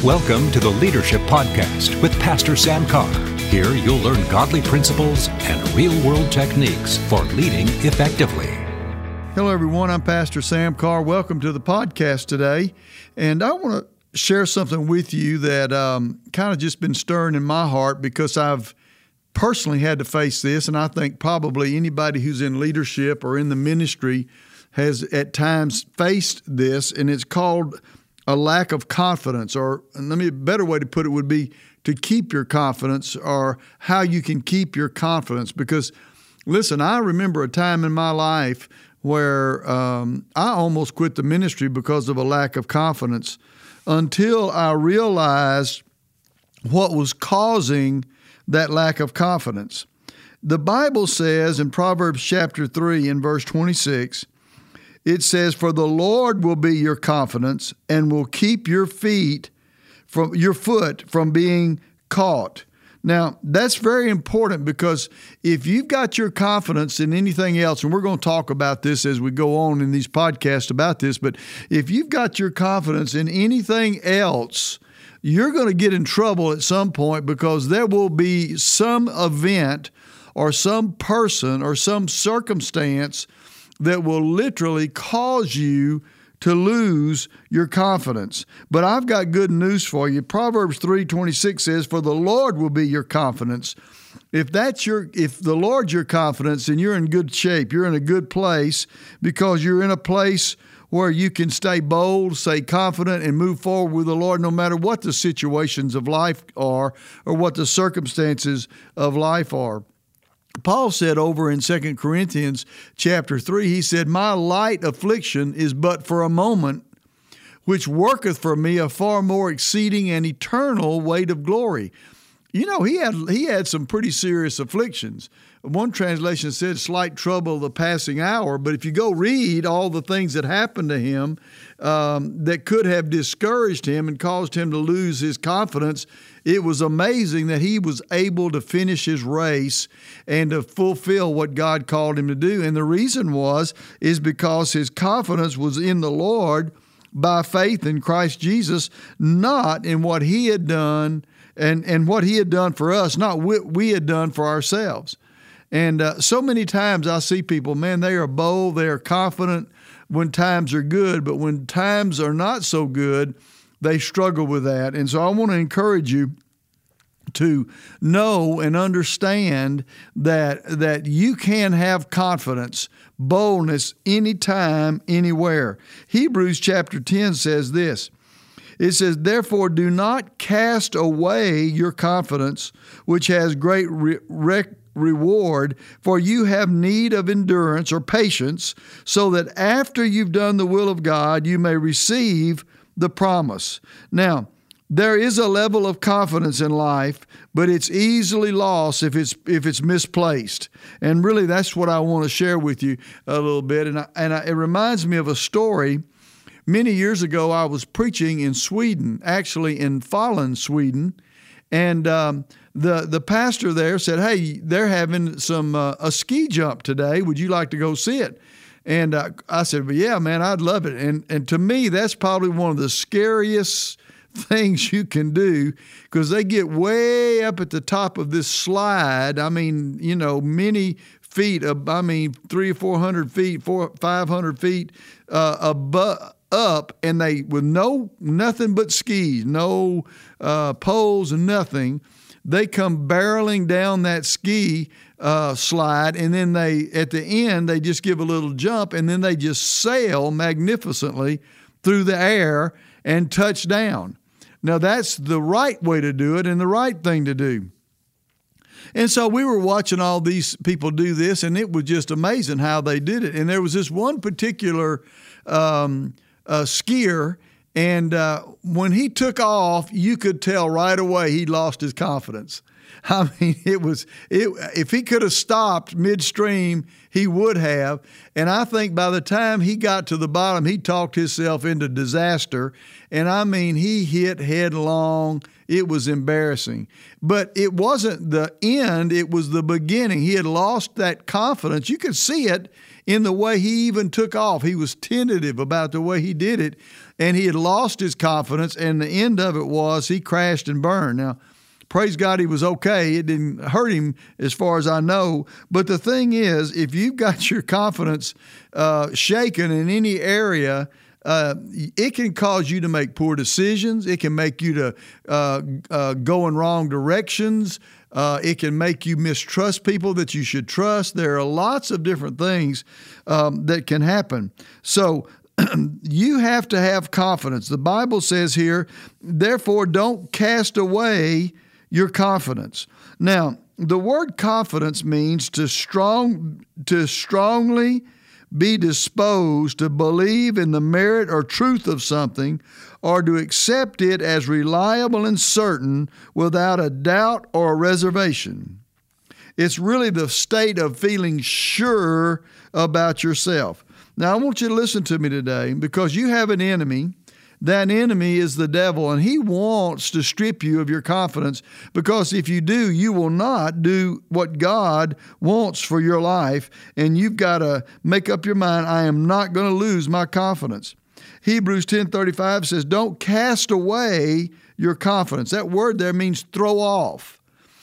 Welcome to the Leadership Podcast with Pastor Sam Carr. Here you'll learn godly principles and real-world techniques for leading effectively. Hello, everyone. I'm Pastor Sam Carr. Welcome to the podcast today. And I want to share something with you that kind of just been stirring in my heart because I've personally had to face this, and I think probably anybody who's in leadership or in the ministry has at times faced this, and it's called a lack of confidence, or a better way to put it would be to keep your confidence, or how you can keep your confidence. Because, listen, I remember a time in my life where I almost quit the ministry because of a lack of confidence until I realized what was causing that lack of confidence. The Bible says in Proverbs chapter 3 and verse 26, it says, "For the Lord will be your confidence and will keep your foot from being caught." Now, that's very important because if you've got your confidence in anything else, and we're going to talk about this as we go on in these podcasts about this, but if you've got your confidence in anything else, you're going to get in trouble at some point because there will be some event or some person or some circumstance that will literally cause you to lose your confidence. But I've got good news for you. Proverbs 3:26 says, "For the Lord will be your confidence." If the Lord's your confidence, then you're in good shape. You're in a good place because you're in a place where you can stay bold, stay confident, and move forward with the Lord no matter what the situations of life are or what the circumstances of life are. Paul said over in 2 Corinthians chapter 3, he said, "My light affliction is but for a moment, which worketh for me a far more exceeding and eternal weight of glory." You know, he had some pretty serious afflictions. One translation said slight trouble of the passing hour, but if you go read all the things that happened to him that could have discouraged him and caused him to lose his confidence, it was amazing that he was able to finish his race and to fulfill what God called him to do. And the reason is because his confidence was in the Lord by faith in Christ Jesus, not in what he had done and what he had done for us, not what we had done for ourselves. And so many times I see people, man, they are bold, they are confident when times are good, but when times are not so good, they struggle with that. And so I want to encourage you to know and understand that you can have confidence, boldness, anytime, anywhere. Hebrews chapter 10 says this. It says, "Therefore do not cast away your confidence, which has great reward, for you have need of endurance," or patience, "so that after you've done the will of God, you may receive the promise." Now, there is a level of confidence in life, but it's easily lost if it's misplaced. And really, that's what I want to share with you a little bit. And it reminds me of a story. Many years ago, I was preaching in Sweden, actually in Falun, Sweden, and the pastor there said, "Hey, they're having a ski jump today. Would you like to go see it?" And I said, "Well, yeah, man, I'd love it." And to me, that's probably one of the scariest things you can do because they get way up at the top of this slide. I mean, you know, many feet, 300 or 400 feet, 500 feet up, and they with nothing but skis, no poles and nothing. They come barreling down that ski slide, and then at the end, they just give a little jump, and then they just sail magnificently through the air and touch down. Now, that's the right way to do it and the right thing to do. And so we were watching all these people do this, and it was just amazing how they did it. And there was this one particular skier, and when he took off, you could tell right away he lost his confidence. I mean, if he could have stopped midstream, he would have. And I think by the time he got to the bottom, he talked himself into disaster. And I mean, he hit headlong. It was embarrassing. But it wasn't the end. It was the beginning. He had lost that confidence. You could see it in the way he even took off. He was tentative about the way he did it. and he had lost his confidence, and the end of it was he crashed and burned. Now, praise God, he was okay. It didn't hurt him as far as I know. But the thing is, if you've got your confidence shaken in any area, it can cause you to make poor decisions. It can make you to go in wrong directions. It can make you mistrust people that you should trust. There are lots of different things that can happen. So you have to have confidence. The Bible says here, therefore, don't cast away your confidence. Now, the word confidence means to strongly be disposed to believe in the merit or truth of something, or to accept it as reliable and certain without a doubt or a reservation. It's really the state of feeling sure about yourself. Now, I want you to listen to me today, because you have an enemy. That enemy is the devil, and he wants to strip you of your confidence, because if you do, you will not do what God wants for your life, and you've got to make up your mind, I am not going to lose my confidence. Hebrews 10:35 says, don't cast away your confidence. That word there means throw off.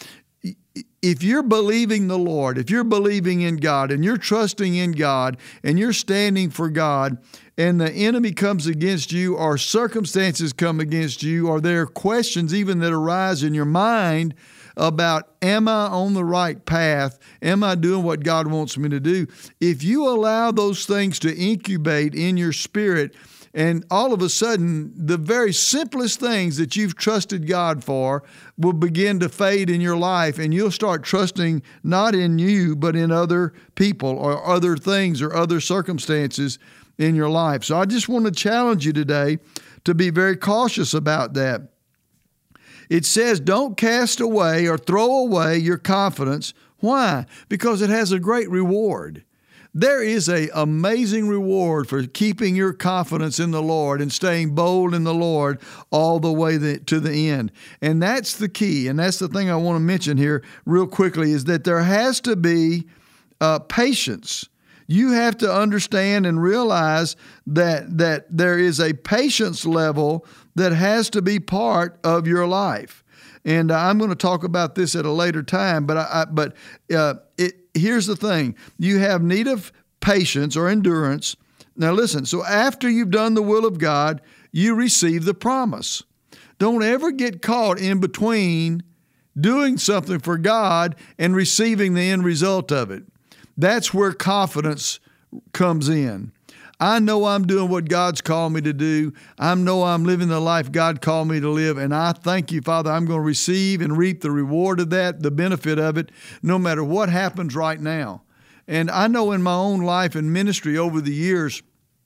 If you're believing the Lord, if you're believing in God, and you're trusting in God, and you're standing for God, and the enemy comes against you, or circumstances come against you, or there are questions even that arise in your mind about, am I on the right path? Am I doing what God wants me to do? If you allow those things to incubate in your spirit, and all of a sudden, the very simplest things that you've trusted God for will begin to fade in your life, and you'll start trusting not in you, but in other people or other things or other circumstances in your life. So I just want to challenge you today to be very cautious about that. It says, don't cast away or throw away your confidence. Why? Because it has a great reward. There is an amazing reward for keeping your confidence in the Lord and staying bold in the Lord all the way to the end. And that's the key. And that's the thing I want to mention here real quickly, is that there has to be patience. You have to understand and realize that there is a patience level that has to be part of your life. And I'm going to talk about this at a later time, but here's the thing. You have need of patience or endurance. Now listen, so after you've done the will of God, you receive the promise. Don't ever get caught in between doing something for God and receiving the end result of it. That's where confidence comes in. I know I'm doing what God's called me to do. I know I'm living the life God called me to live, and I thank you, Father, I'm going to receive and reap the reward of that, the benefit of it, no matter what happens right now. And I know in my own life and ministry over the years,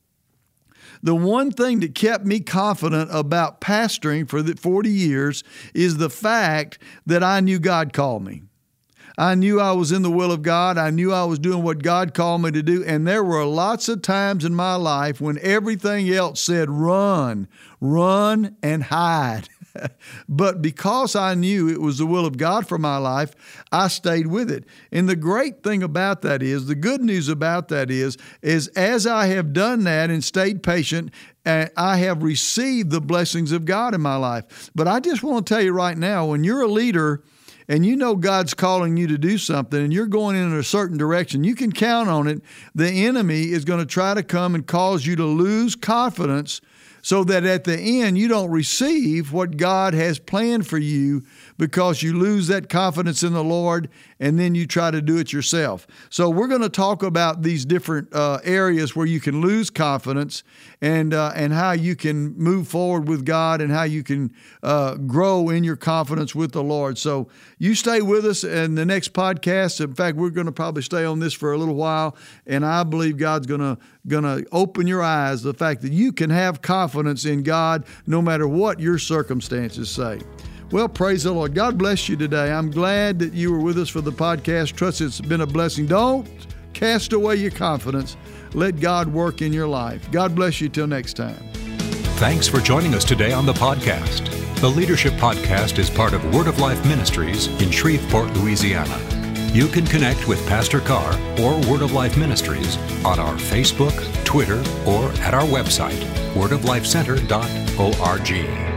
the one thing that kept me confident about pastoring for the 40 years is the fact that I knew God called me. I knew I was in the will of God. I knew I was doing what God called me to do. And there were lots of times in my life when everything else said, run and hide. But because I knew it was the will of God for my life, I stayed with it. And the great thing about that is, the good news about that is as I have done that and stayed patient, I have received the blessings of God in my life. But I just want to tell you right now, when you're a leader, and you know God's calling you to do something, and you're going in a certain direction, you can count on it. The enemy is going to try to come and cause you to lose confidence, so that at the end you don't receive what God has planned for you, because you lose that confidence in the Lord, and then you try to do it yourself. So we're going to talk about these different areas where you can lose confidence, and how you can move forward with God, and how you can grow in your confidence with the Lord. So you stay with us in the next podcast. In fact, we're going to probably stay on this for a little while, and I believe God's going to open your eyes to the fact that you can have confidence in God no matter what your circumstances say. Well, praise the Lord. God bless you today. I'm glad that you were with us for the podcast. Trust it's been a blessing. Don't cast away your confidence. Let God work in your life. God bless you till next time. Thanks for joining us today on the podcast. The Leadership Podcast is part of Word of Life Ministries in Shreveport, Louisiana. You can connect with Pastor Carr or Word of Life Ministries on our Facebook, Twitter, or at our website, wordoflifecenter.org.